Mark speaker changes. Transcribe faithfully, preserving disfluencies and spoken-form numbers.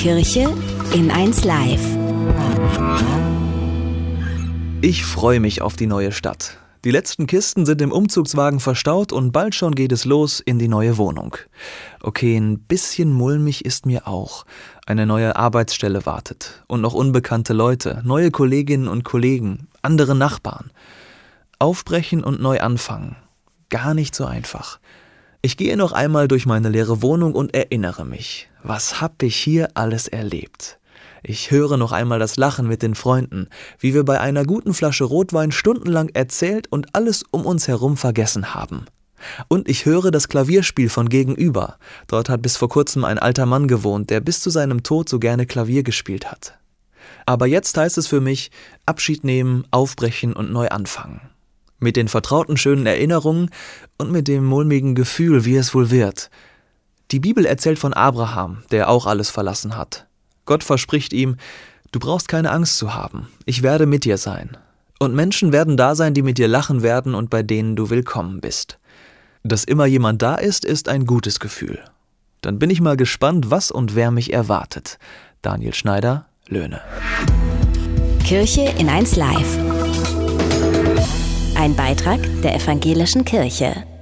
Speaker 1: Kirche in eins Live.
Speaker 2: Ich freue mich auf die neue Stadt. Die letzten Kisten sind im Umzugswagen verstaut und bald schon geht es los in die neue Wohnung. Okay, ein bisschen mulmig ist mir auch. Eine neue Arbeitsstelle wartet und noch unbekannte Leute, neue Kolleginnen und Kollegen, andere Nachbarn. Aufbrechen und neu anfangen. Gar nicht so einfach. Ich gehe noch einmal durch meine leere Wohnung und erinnere mich. Was hab ich hier alles erlebt? Ich höre noch einmal das Lachen mit den Freunden, wie wir bei einer guten Flasche Rotwein stundenlang erzählt und alles um uns herum vergessen haben. Und ich höre das Klavierspiel von gegenüber. Dort hat bis vor kurzem ein alter Mann gewohnt, der bis zu seinem Tod so gerne Klavier gespielt hat. Aber jetzt heißt es für mich, Abschied nehmen, aufbrechen und neu anfangen. Mit den vertrauten schönen Erinnerungen und mit dem mulmigen Gefühl, wie es wohl wird. Die Bibel erzählt von Abraham, der auch alles verlassen hat. Gott verspricht ihm, du brauchst keine Angst zu haben, ich werde mit dir sein. Und Menschen werden da sein, die mit dir lachen werden und bei denen du willkommen bist. Dass immer jemand da ist, ist ein gutes Gefühl. Dann bin ich mal gespannt, was und wer mich erwartet. Daniel Schneider, Löhne.
Speaker 1: Kirche in eins Live. Ein Beitrag der Evangelischen Kirche.